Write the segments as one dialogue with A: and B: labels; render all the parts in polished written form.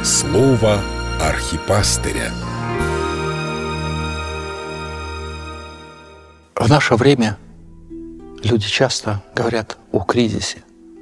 A: Слово архипастыря.
B: В наше время люди часто говорят о кризисе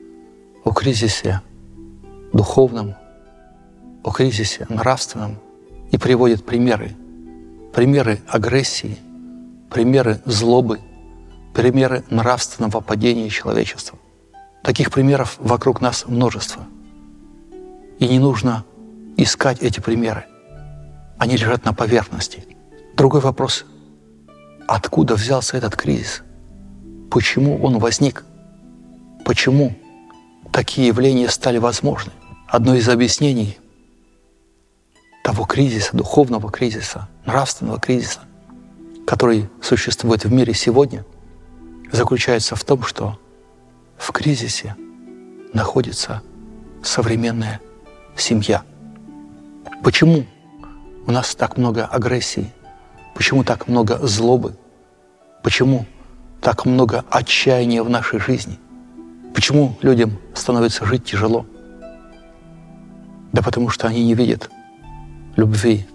B: духовном, о кризисе нравственном и приводят примеры агрессии, примеры злобы, примеры нравственного падения человечества. Таких примеров вокруг нас множество. И не нужно искать эти примеры. Они лежат на поверхности. Другой вопрос: откуда взялся этот кризис? Почему он возник? Почему такие явления стали возможны? Одно из объяснений того кризиса, духовного кризиса, нравственного кризиса, который существует в мире сегодня, заключается в том, что в кризисе находится современная семья. Почему у нас так много агрессии? Почему так много злобы? Почему так много отчаяния в нашей жизни? Почему людям становится жить тяжело? Да потому что они не видят любви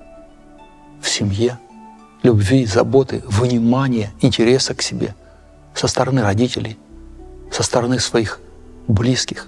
B: в семье, любви, заботы, внимания, интереса к себе со стороны родителей, со стороны своих близких.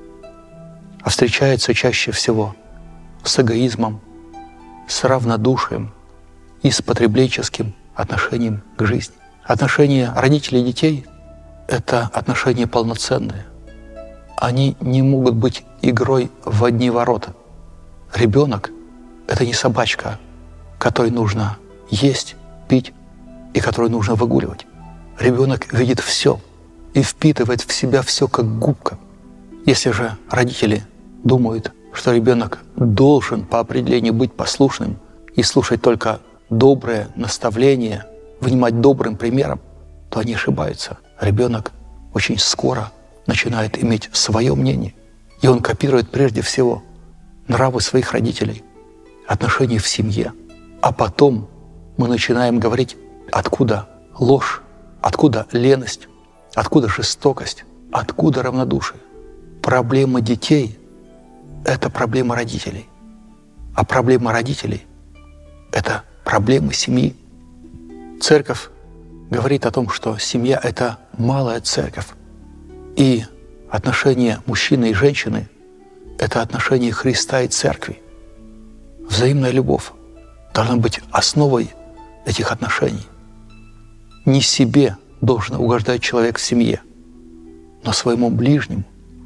B: А встречается чаще всего с эгоизмом, с равнодушием и с потребленческим отношением к жизни. Отношения родителей и детей — это отношения полноценные. Они не могут быть игрой в одни ворота. Ребенок — это не собачка, которой нужно есть, пить и которую нужно выгуливать. Ребенок видит все и впитывает в себя все как губка. Если же родители думают, что ребенок должен по определению быть послушным и слушать только доброе наставление, внимать добрым примером, то они ошибаются. Ребенок очень скоро начинает иметь свое мнение, и он копирует прежде всего нравы своих родителей, отношения в семье. А потом мы начинаем говорить, откуда ложь, откуда леность, откуда жестокость, откуда равнодушие. Проблема детей — это проблема родителей. А проблема родителей — это проблемы семьи. Церковь говорит о том, что семья — это малая церковь. И отношения мужчины и женщины — это отношения Христа и Церкви. Взаимная любовь должна быть основой этих отношений. Не себе должен угождать человек в семье, но своему ближнему.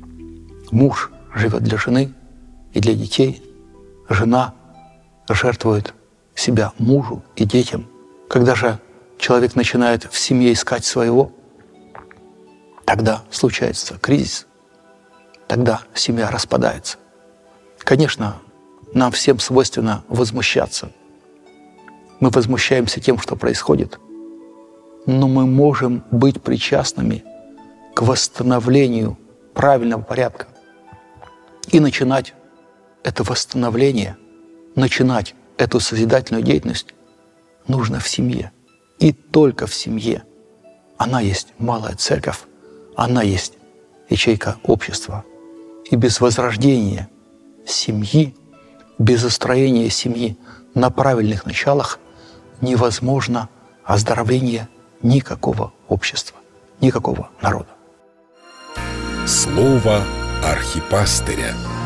B: Муж живет для жены и для детей. Жена жертвует себя мужу и детям. Когда же человек начинает в семье искать своего, тогда случается кризис, тогда семья распадается. Конечно, нам всем свойственно возмущаться. Мы возмущаемся тем, что происходит, но мы можем быть причастными к восстановлению правильного порядка и начинать это восстановление, начинать эту созидательную деятельность нужно в семье. И только в семье. Она есть малая церковь, она есть ячейка общества. И без возрождения семьи, без устроения семьи на правильных началах невозможно оздоровление никакого общества, никакого народа.
A: Слово архипастыря.